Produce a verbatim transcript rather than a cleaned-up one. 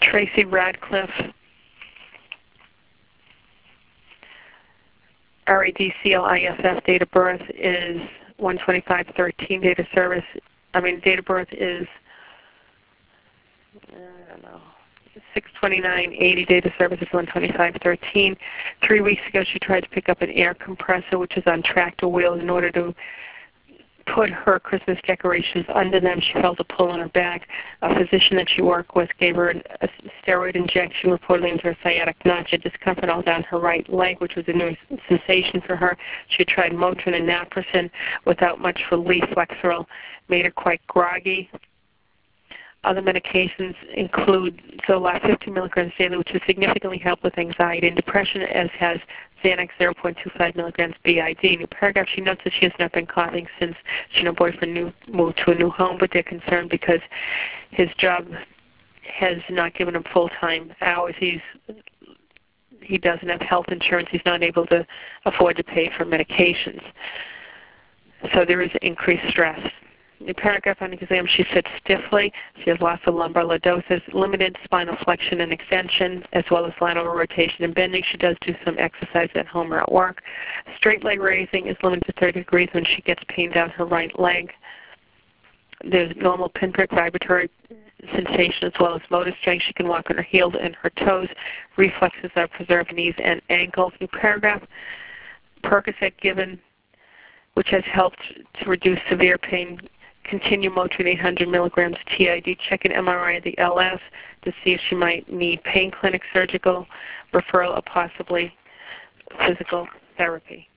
Tracy Radcliffe, R A D C L I F F, date of birth is one twenty-five thirteen, date of service, I mean, date of birth is, I don't know, six twenty-nine eighty, date of service is one twenty-five thirteen. Three weeks ago, she tried to pick up an air compressor, which is on tractor wheels, in order to put her Christmas decorations under them. She felt a pull on her back. A physician that she worked with gave her a steroid injection, reportedly into her sciatic nerve. She had discomfort all down her right leg, which was a new sensation for her. She tried Motrin and Naproxen without much relief. Flexeril made her quite groggy. Other medications include Zoloft fifty milligrams daily, which has significantly helped with anxiety and depression, as has Xanax zero point two five milligrams B I D. In a paragraph, she notes that she has not been coughing since she and her boyfriend new, moved to a new home, but they're concerned because his job has not given him full-time hours. He's he doesn't have health insurance. He's not able to afford to pay for medications. So there is increased stress. In the paragraph on exam, she sits stiffly. She has lots of lumbar lordosis, limited spinal flexion and extension, as well as lateral rotation and bending. She does do some exercise at home or at work. Straight leg raising is limited to thirty degrees when she gets pain down her right leg. There's normal pinprick vibratory sensation as well as motor strength. She can walk on her heels and her toes. Reflexes are preserved in knees and ankles. New paragraph, Percocet given, which has helped to reduce severe pain. Continue Motrin eight hundred milligrams T I D. Check an M R I of the L S to see if she might need pain clinic, surgical referral, or possibly physical therapy.